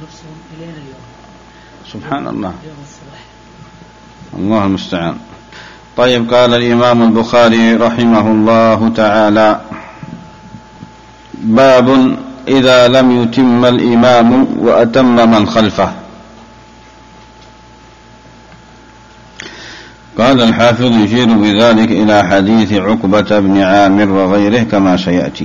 سبحان الله، الله المستعان. طيب، قال الإمام البخاري رحمه الله تعالى: باب إذا لم يتم الإمام وأتم من خلفه. قال الحافظ: يشير بذلك إلى حديث عقبة بن عامر وغيره كما سيأتي.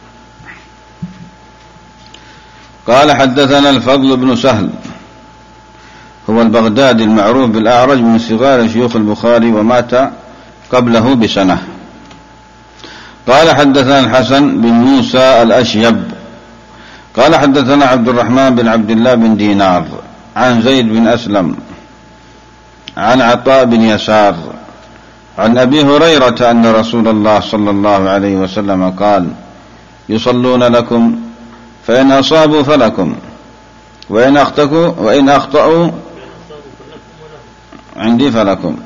قال: حدثنا الفضل بن سهل، هو البغدادي المعروف بالأعرج، من صغار شيوخ البخاري ومات قبله بسنة. قال: حدثنا الحسن بن موسى الأشيب قال: حدثنا عبد الرحمن بن عبد الله بن دينار عن زيد بن أسلم عن عطاء بن يسار عن أبي هريرة أن رسول الله صلى الله عليه وسلم قال: يصلون لكم فإن أصابوا فلكم وإن أخطأوا عندي فلكم،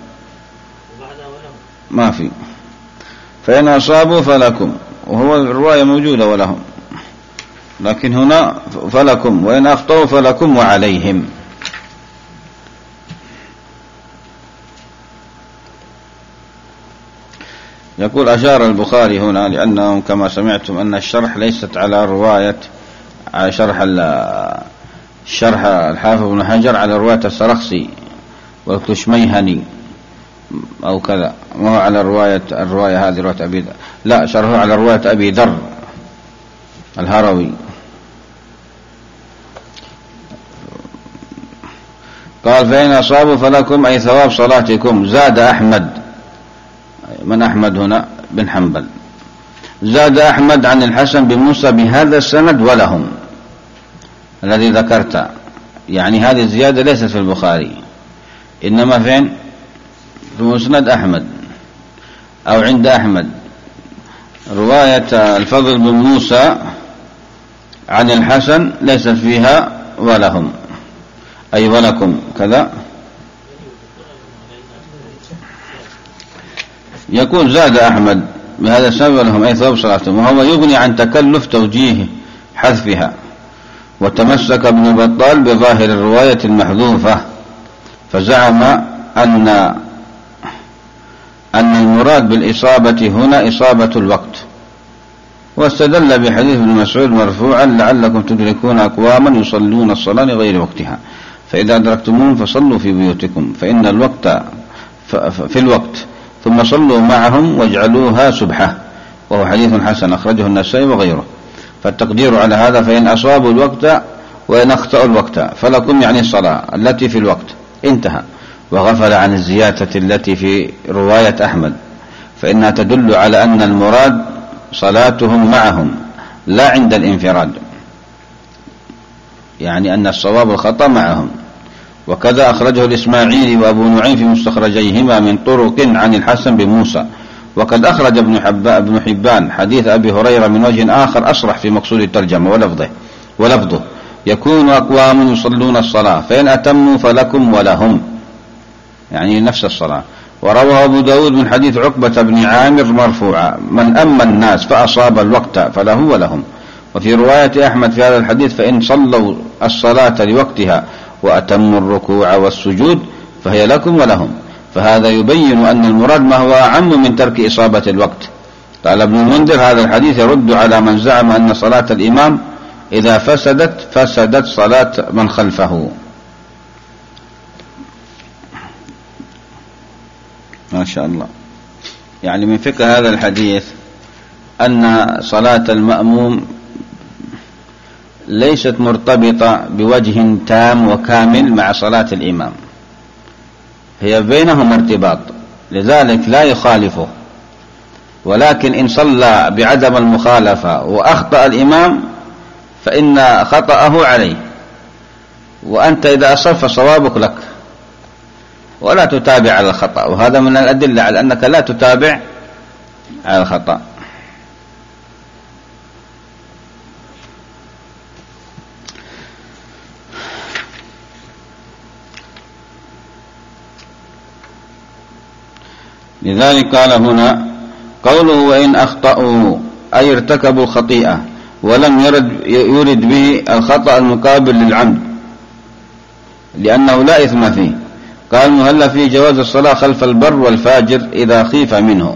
ما في، فإن أصابوا فلكم، وهو الرواية موجودة ولهم، لكن هنا فلكم، وإن أخطأوا فلكم وعليهم. يقول: أشار البخاري هنا لأنهم كما سمعتم أن الشرح ليست على رواية، على شرح الحافظ بن حجر على رواية السرخسي والكشميهني أو كذا، ما هو على الرواية هذه رواية أبي ذر، لا، شرحه على رواية أبي ذر الهروي. قال: فإن أصابوا فلكم، أي ثواب صلاتكم. زاد أحمد، من أحمد هنا؟ بن حنبل. زاد أحمد عن الحسن بن موسى بهذا السند ولهم الذي ذكرت، يعني هذه الزيادة ليست في البخاري، إنما فين؟ في مسند أحمد أو عند أحمد. رواية الفضل بن موسى عن الحسن ليست فيها ولهم، أي ولكم كذا. يقول: زاد أحمد بهذا السبب ولهم، أي ثواب صلاتهم، وهو يغني عن تكلف توجيه حذفها. وتمسك ابن بطال بظاهر الرواية المحذوفة، فزعم أن المراد بالإصابة هنا إصابة الوقت، واستدل بحديث ابن مسعود مرفوعا: لعلكم تدركون أقواما يصلون الصلاة لغير وقتها، فإذا أدركتموهم فصلوا في بيوتكم، فإن الوقت في الوقت، ثم صلوا معهم واجعلوها سبحة. وهو حديث حسن أخرجه النسائي وغيره. فالتقدير على هذا: فإن أصابوا الوقت وإن أخطأوا الوقت فلكم، يعني الصلاة التي في الوقت، انتهى. وغفل عن الزيادة التي في رواية أحمد، فإنها تدل على أن المراد صلاتهم معهم لا عند الانفراد، يعني أن الصواب والخطأ معهم. وكذا أخرجه الإسماعيلي وأبو نعيم في مستخرجيهما من طرق عن الحسن بن موسى. وقد أخرج ابن حبان حديث أبي هريرة من وجه آخر أصرح في مقصود الترجمة ولفظه: يكون أقوام يصلون الصلاة فإن أتموا فلكم ولهم، يعني نفس الصلاة. وروى أبو داود من حديث عقبة بن عامر مرفوعا: من أما الناس فأصاب الوقت فله ولهم. وفي رواية أحمد في هذا الحديث: فإن صلوا الصلاة لوقتها وأتموا الركوع والسجود فهي لكم ولهم. فهذا يبين أن المراد ما هو أعم من ترك إصابة الوقت. قال ابن المنذر: هذا الحديث يرد على من زعم أن صلاة الإمام إذا فسدت صلاة من خلفه. ما شاء الله. يعني من فقه هذا الحديث أن صلاة المأموم ليست مرتبطة بوجه تام وكامل مع صلاة الإمام، هي بينهم ارتباط، لذلك لا يخالفه. ولكن إن صلى بعدم المخالفة وأخطأ الإمام فإن خطأه عليه، وأنت إذا أصبت فصوابك لك، ولا تتابع على الخطأ. وهذا من الأدلة على أنك لا تتابع على الخطأ. لذلك قال هنا قوله: وإن أخطأوا، أي ارتكبوا الخطيئة ولم يرد به الخطأ المقابل للعمد، لأنه لا إثم فيه. قال مهلا في جواز الصلاة خلف البر والفاجر إذا خيف منه.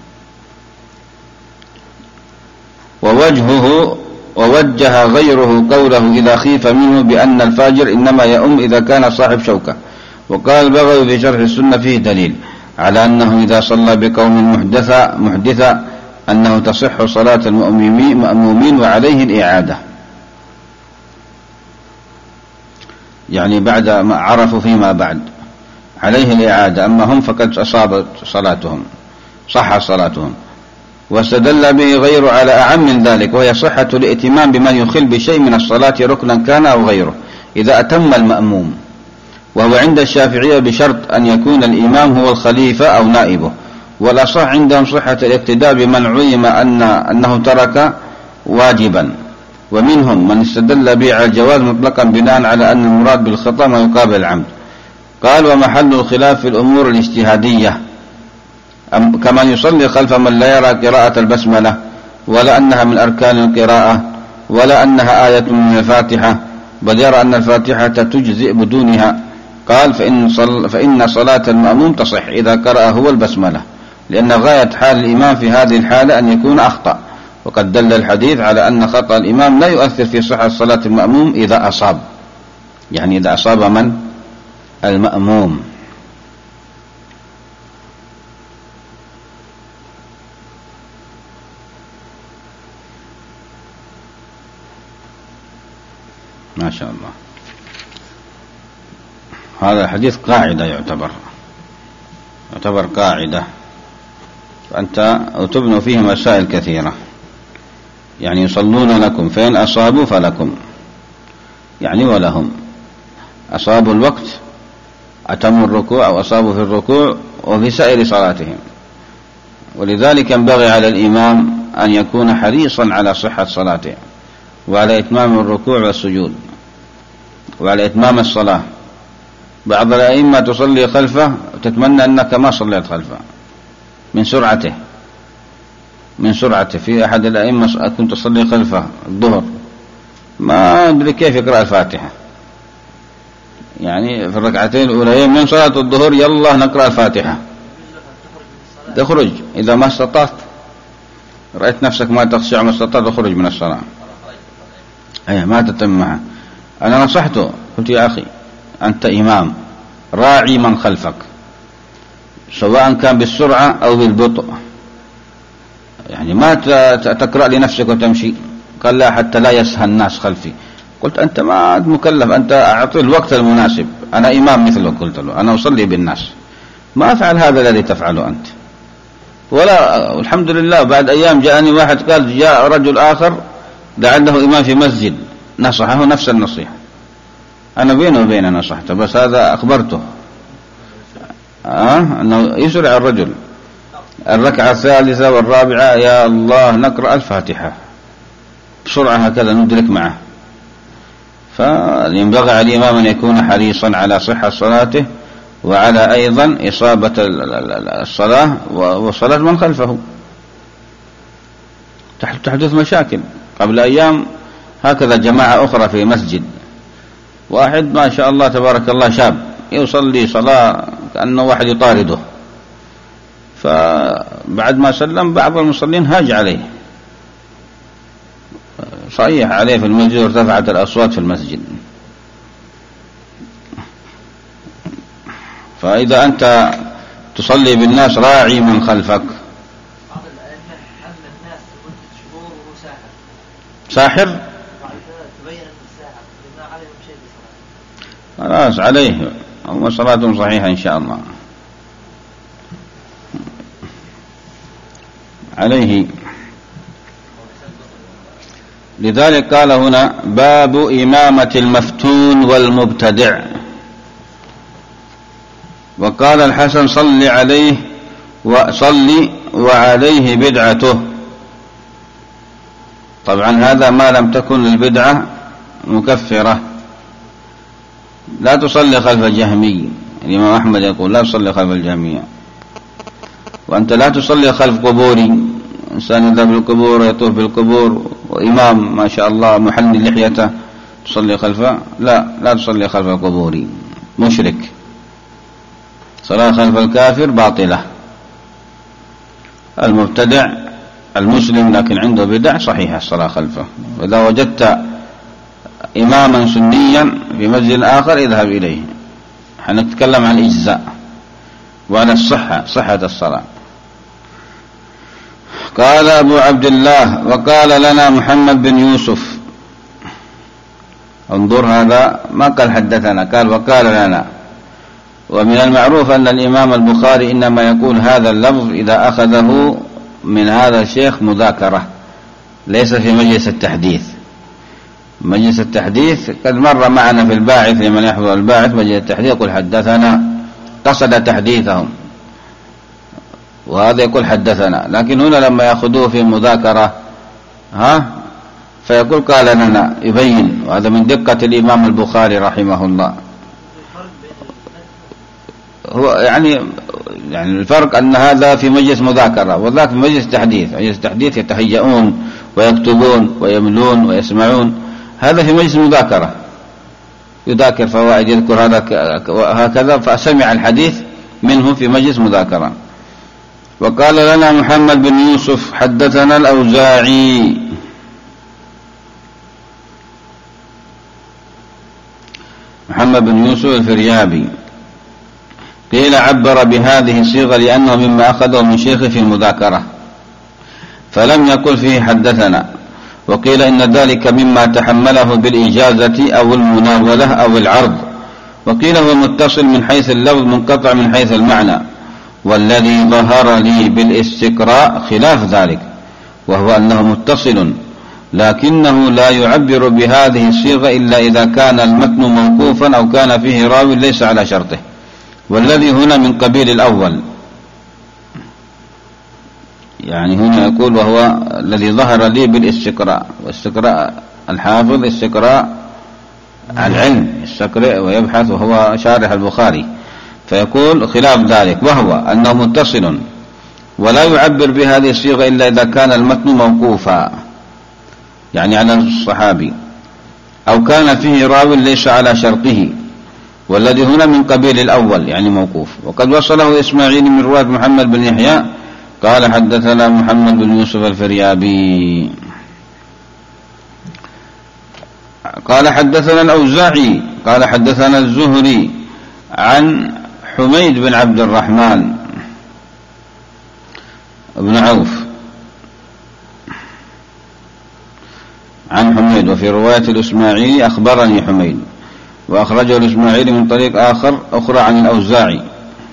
ووجه غيره قوله إذا خيف منه بأن الفاجر إنما يؤم إذا كان صاحب شوكة. وقال البغوي في شرح السنة فيه دليل على أنه إذا صلى بقوم محدثا أنه تصح صلاة المأمومين وعليه الإعادة، يعني بعد ما عرفوا فيما بعد عليه الإعادة، أما هم فقد أصابت صلاتهم، صح صلاتهم. واستدل به غير على أعم من ذلك، وهي صحة الائتمام بمن يخل بشيء من الصلاة ركنا كان أو غيره إذا أتم المأموم، وهو عند الشافعية بشرط أن يكون الإمام هو الخليفة أو نائبه. والأصح عندهم صحة الاقتداء بمن علم أنه ترك واجبا. ومنهم من استدل به على الجواز مطلقا بناء على أن المراد بالخطأ ما يقابل العمد. قال ومحل الخلاف في الأمور الاجتهادية، كمن يصلي خلف من لا يرى قراءة البسملة ولا أنها من أركان القراءة ولا أنها آية من الفاتحة، بل يرى أن الفاتحة تجزئ بدونها. قال فإن صلاة المأموم تصح إذا قرأ هو البسملة، لأن غاية حال الإمام في هذه الحالة أن يكون أخطأ. وقد دل الحديث على أن خطأ الإمام لا يؤثر في صحة صلاة المأموم إذا أصاب، يعني إذا أصاب من؟ المأموم. ما شاء الله. هذا الحديث قاعدة يعتبر قاعدة، فأنت تبنوا فيه مسائل كثيرة. يعني يصلون لكم فإن أصابوا فلكم، يعني ولهم. أصابوا الوقت أتموا الركوع أو أصابوا في الركوع وفي سائر صلاتهم. ولذلك ينبغي على الإمام أن يكون حريصا على صحة صلاته وعلى إتمام الركوع والسجود وعلى إتمام الصلاة. بعض الأئمة تصلي خلفه وتتمنى أنك ما صليت خلفه من سرعته. في أحد الأئمة كنت أصلي خلفه الظهر، ما أدري كيف يقرأ الفاتحة، يعني في الركعتين الأولى من صلاة الظهر يلا نقرأ الفاتحة، تخرج إذا ما استطعت، رأيت نفسك ما تخشع ما استطعت تخرج من الصلاة، ما تتم معه. أنا نصحته قلت يا أخي أنت إمام، راعي من خلفك سواء كان بالسرعة أو بالبطء، يعني ما تقرأ لنفسك وتمشي. قال لا حتى لا يسهى الناس خلفي. قلت أنت ما مكلف، أنت أعطي الوقت المناسب، أنا إمام مثلك، قلت له أنا أصلي بالناس، ما أفعل هذا الذي تفعله أنت. ولا الحمد لله بعد أيام جاءني واحد قال جاء رجل آخر لعله إمام في مسجد نصحه نفس النصيحة، أنا بينه وبينه نصحته، بس هذا أخبرته أنه يسرع الرجل الركعة الثالثة والرابعة يا الله نقرأ الفاتحة بسرعة هكذا ندرك معه. فينبغي على الإمام أن يكون حريصا على صحة صلاته وعلى أيضا إصابة الصلاة وصلاة من خلفه. تحدث مشاكل. قبل أيام هكذا جماعة أخرى في مسجد، واحد ما شاء الله تبارك الله شاب يصلي صلاة كأنه واحد يطارده، فبعد ما سلم بعض المصلين هاج عليه، صيح عليه في المسجد وارتفعت الأصوات في المسجد. فإذا أنت تصلي بالناس راعي من خلفك. ساحر خلاص عليه هم صلاة صحيحة إن شاء الله عليه. لذلك قال هنا باب إمامة المفتون والمبتدع. وقال الحسن صل عليه وعليه بدعته. طبعا هذا ما لم تكن البدعة مكفرة. لا تصلي خلف الجهمي، الإمام أحمد يقول لا تصلي خلف الجهمية. وأنت لا تصلي خلف قبوري، إنسان يذهب بالقبور يطوف بالقبور وإمام ما شاء الله محني لحيته تصلي خلفه، لا تصلي خلف القبوري. مشرك. صلاة خلف الكافر باطلة. المبتدع المسلم لكن عنده بدع صحيحة الصلاة خلفه. وإذا وجدت إماما سنيا في مسجد آخر اذهب إليه. حنتكلم عن الإجزاء وعن صحة الصلاة. قال أبو عبد الله وقال لنا محمد بن يوسف. انظر هذا ما قال حدثنا، قال وقال لنا. ومن المعروف أن الإمام البخاري إنما يقول هذا اللفظ إذا أخذه من هذا الشيخ مذاكرة، ليس في مجلس التحديث. مجلس التحديث قد مر معنا في الباعث، لمن يحفظ الباعث مجلس التحديث يقول حدثنا، قصد تحديثهم، وهذا يقول حدثنا. لكن هنا لما يأخذوه في مذاكرة فيقول قال لنا، يبين. وهذا من دقة الإمام البخاري رحمه الله. هو يعني الفرق أن هذا في مجلس مذاكرة وذاك في مجلس تحديث. مجلس تحديث يتهيئون ويكتبون ويملون ويسمعون، هذا في مجلس مذاكرة يذاكر فوائد، يذكر هذا هكذا، فسمع الحديث منه في مجلس مذاكرة. وقال لنا محمد بن يوسف حدثنا الأوزاعي. محمد بن يوسف الفريابي قيل عبر بهذه الصيغة لأنه مما أخذه من شيخه في المذاكرة، فلم يقل فيه حدثنا. وقيل إن ذلك مما تحمله بالإجازة أو المناولة أو العرض. وقيل هو متصل من حيث اللفظ منقطع من حيث المعنى. والذي ظهر لي بالاستقراء خلاف ذلك، وهو أنه متصل لكنه لا يعبر بهذه الصيغة إلا إذا كان المتن موقوفا أو كان فيه راوي ليس على شرطه. والذي هنا من قبيل الأول، يعني هنا يقول وهو الذي ظهر لي بالاستقراء. واستقراء الحافظ استقراء العلم، يستقرأ ويبحث، وهو شارح البخاري. فيقول خلاف ذلك، وهو أنه متصل ولا يعبر بهذه الصيغة إلا إذا كان المتن موقوفا، يعني على الصحابي، أو كان فيه راوي ليس على شرطه. والذي هنا من قبيل الأول يعني موقوف. وقد وصله إسماعيل من رواية محمد بن يحيى قال حدثنا محمد بن يوسف الفريابي قال حدثنا الأوزاعي قال حدثنا الزهري عن حميد بن عبد الرحمن بن عوف عن حميد. وفي رواية الإسماعيلي أخبرني حميد، وأخرجه الإسماعيلي من طريق أخرى عن الأوزاعي.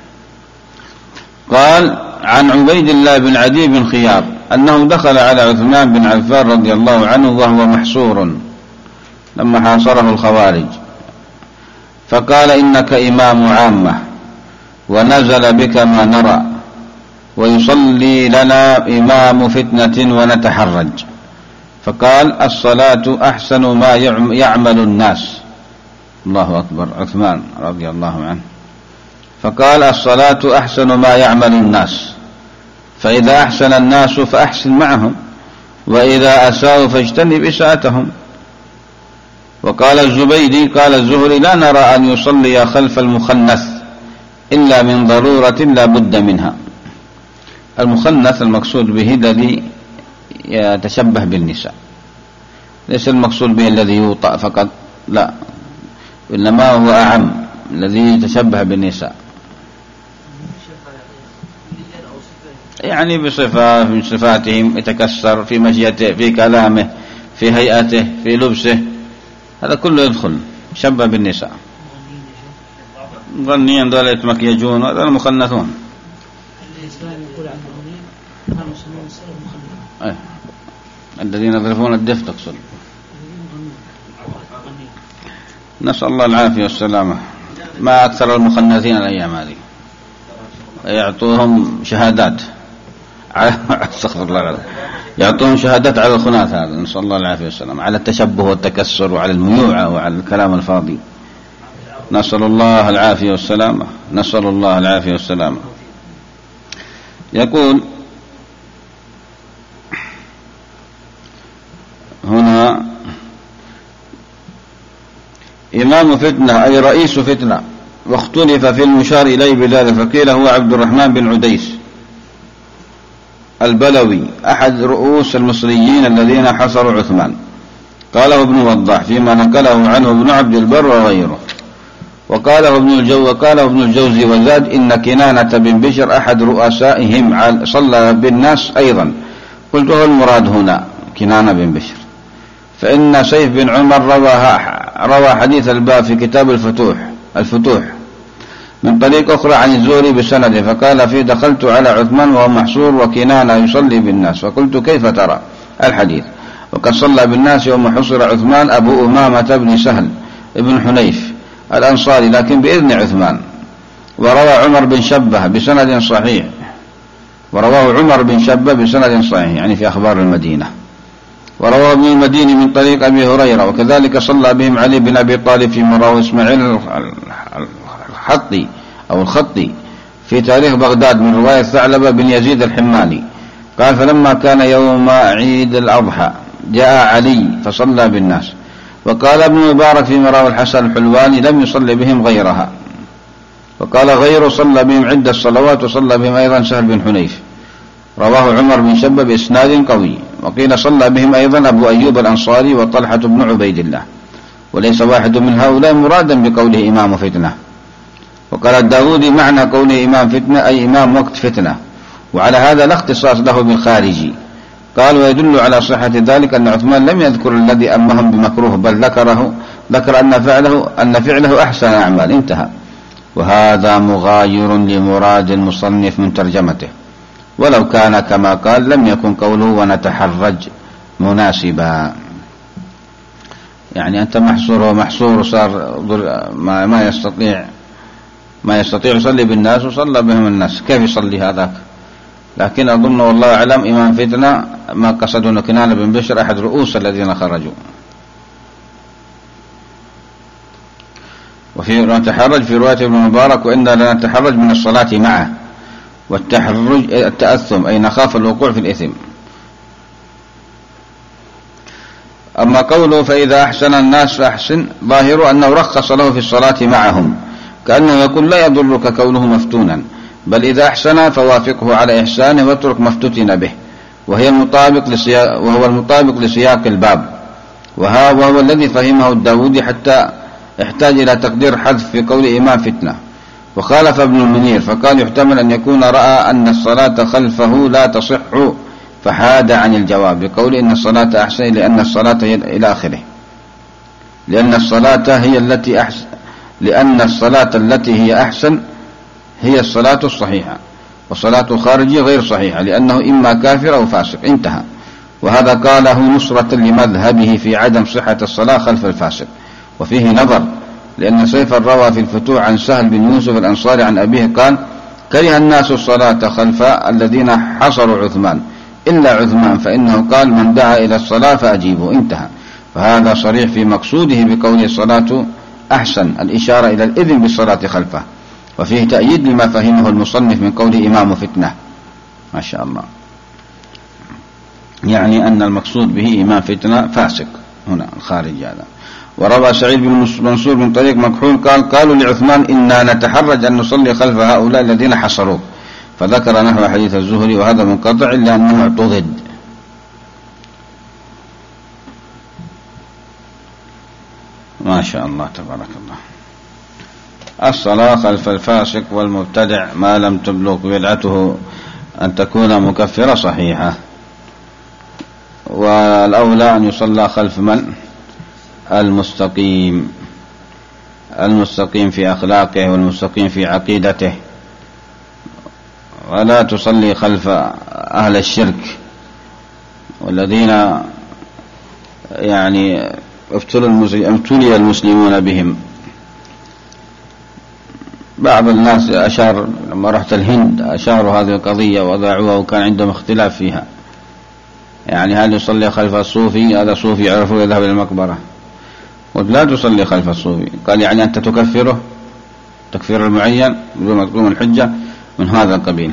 قال عن عبيد الله بن عدي بن خيار أنه دخل على عثمان بن عفان رضي الله عنه وهو محصور لما حاصره الخوارج، فقال إنك إمام عامة ونزل بك ما نرى، ويصلي لنا إمام فتنة ونتحرج. فقال الصلاة أحسن ما يعمل الناس. الله أكبر. عثمان رضي الله عنه. فقال الصلاة أحسن ما يعمل الناس، فإذا أحسن الناس فأحسن معهم، وإذا أساءوا فاجتنب إساءتهم. وقال الزبيدي قال الزهري لا نرى أن يصلي خلف المخنث إلا من ضرورة لا بد منها. المخنث المقصود به الذي يتشبه بالنساء، ليس المقصود به الذي يوطأ فقط، لا، إنما هو أعم الذي يتشبه بالنساء، يعني بصفة من صفاتهم، يتكسر في مشيته، في كلامه، في هيئته، في لبسه، هذا كله يدخل شبه بالنساء. ظنيا دول يتمكيجون، هذا المخنثون. الذين يضربون الدف تقصد. نسأل الله العافية والسلامة. ما أكثر المخنثين الأيام هذه، يعطوهم شهادات استغفر الله، يعطوهم شهادات على الخناث هذا، نسأل الله العافية والسلامة، على التشبه والتكسر وعلى الميوعة وعلى الكلام الفاضي. نسأل الله العافية والسلامة، نسأل الله العافية والسلامة. يقول هنا إمام فتنة أي رئيس فتنة، واختلف في المشار إليه بذلك، فقيل هو عبد الرحمن بن عديس البلوي أحد رؤوس المصريين الذين حصروا عثمان. قاله ابن وضاح فيما نقله عنه ابن عبد البر وغيره. وقاله ابن الجوزي وزاد إن كنانة بن بشر أحد رؤسائهم صلى بالناس أيضا. قلت هو المراد هنا كنانة بن بشر، فإن سيف بن عمر روى حديث الباب في كتاب الفتوح من طريق أخرى عن الزهري بسنده، فقال فيه دخلت على عثمان وهو محصور وكنانة يصلي بالناس، فقلت كيف ترى الحديث؟ وقد صلى بالناس يوم حصر عثمان أبو أمامة بن سهل ابن حنيف الأنصاري لكن بإذن عثمان. وروى عمر بن شبه بسند صحيح، يعني في أخبار المدينة. وروى ابن المديني من طريق أبي هريرة، وكذلك صلى بهم علي بن أبي طالب فيما رواه إسماعيل الخطي في تاريخ بغداد من رواية ثعلبة بن يزيد الحماني قال فلما كان يوم عيد الأضحى جاء علي فصلى بالناس. وقال ابن مبارك فيما رواه الحسن الحلواني لم يصلي بهم غيرها، وقال غيره صلى بهم عدة صلوات وصلى بهم أيضا سهل بن حنيف. رواه عمر بن شبه بإسناد قوي. وقيل صلى بهم أيضا أبو أيوب الأنصاري وطلحة بن عبيد الله، وليس واحد من هؤلاء مرادا بقوله إمام فتنة. وقال الداودي معنى قوله إمام فتنة أي إمام وقت فتنة، وعلى هذا لا اختصاص له بالخارجي. قال ويدل على صحة ذلك أن عثمان لم يذكر الذي أمهم بمكروه، بل ذكر أن فعله أحسن أعمال، انتهى. وهذا مغاير لمراد المصنف من ترجمته، ولو كان كما قال لم يكن قوله ونتحرج مناسبا. يعني أنت محصور صار ما يستطيع يصلي بالناس وصلى بهم الناس، كيف يصلي هذاك؟ لكن أظن والله أعلم إمام فتنة ما قصده كنانة بن بشر أحد رؤوس الذين خرجوا. وفي نتحرج في رواية ابن مبارك وإنا لا نتحرج من الصلاة معه، والتحرج التأثم أي نخاف الوقوع في الإثم. أما قوله فإذا أحسن الناس فأحسن ظاهر أنه رخص له في الصلاة معهم، كأنه يقول لا يضرك كونه مفتونا، بل إذا أحسن فوافقه على إحسانه واترك ما افتتن به، وهو المطابق لسياق الباب، وهو الذي فهمه الداودي حتى احتاج إلى تقدير حذف في قول إمام فتنة. وخالف ابن المنير فقال يحتمل أن يكون رأى أن الصلاة خلفه لا تصح فحاد عن الجواب بقول إن الصلاة أحسن لأن الصلاة هي إلى آخره، لأن الصلاة التي هي أحسن هي الصلاة الصحيحة، والصلاة الخارجية غير صحيحة لأنه إما كافر أو فاسق، انتهى. وهذا قاله نصرة لمذهبه في عدم صحة الصلاة خلف الفاسق. وفيه نظر، لأن سيفا روى في الفتوح عن سهل بن يوسف الأنصاري عن أبيه قال كره الناس الصلاة خلف الذين حصروا عثمان إلا عثمان، فإنه قال من دعا إلى الصلاة فأجيبه، انتهى. فهذا صريح في مقصوده بقوله الصلاة أحسن، الإشارة إلى الإذن بالصلاة خلفه. وفيه تأييد لما فهمه المصنف من قوله إمام فتنة، ما شاء الله، يعني أن المقصود به إمام فتنة فاسق هنا الخارج هذا. وروى سعيد بن منصور من طريق مكحول قالوا لعثمان إنا نتحرج أن نصلي خلف هؤلاء الذين حصروه، فذكر نحو حديث الزهري، وهذا منقطع إلا أنه اعتضد. ما شاء الله تبارك الله. الصلاة خلف الفاسق والمبتدع ما لم تبلغ بدعته أن تكون مكفرة صحيحة، والأولى أن يصلى خلف من؟ المستقيم في أخلاقه والمستقيم في عقيدته، ولا تصلي خلف أهل الشرك والذين يعني ابتلي المسلمون بهم. بعض الناس أشار لما رحت الهند أشاروا هذه القضية وضعوها وكان عندهم اختلاف فيها، يعني هل يصلي خلف الصوفي؟ هذا صوفي يعرفه يذهب إلى المقبرة، قلت لا تصلي خلف الصوفي. قال يعني أنت تكفره تكفير المعين بدون ما تقوم الحجة من هذا القبيل.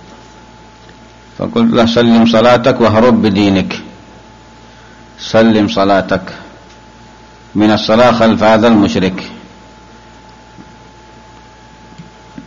فقلت له سلم صلاتك وهرب بدينك، سلم صلاتك من الصلاة خلف هذا المشرك.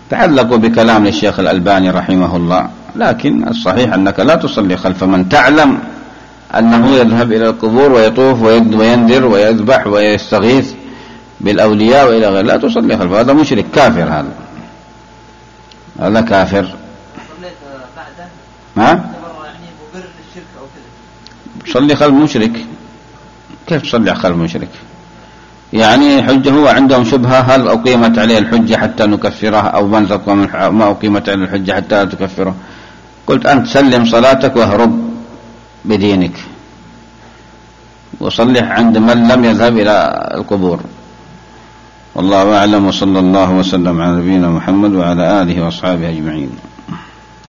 تعلقوا بكلام الشيخ الألباني رحمه الله، لكن الصحيح أنك لا تصلي خلف من تعلم أنه يذهب إلى القبور ويطوف وينذر ويذبح ويستغيث بالأولياء وإلى غيره، لا تصلي خلفه، هذا مشرك كافر، هذا كافر. صليت بعده ما يعني مبرر للشرك أو كذا، صلي خلف مشرك، كيف تصلي خلف مشرك؟ يعني حجة، هو عندهم شبهة هل أقيمت عليه الحجة حتى نكفره أو ما أقيمت عليه الحجة حتى تكفره. قلت أنت سلم صلاتك واهرب بدينك وصلح عند من لم يذهب إلى القبور. والله أعلم، وصلى الله وسلم على نبينا محمد وعلى آله وأصحابه أجمعين.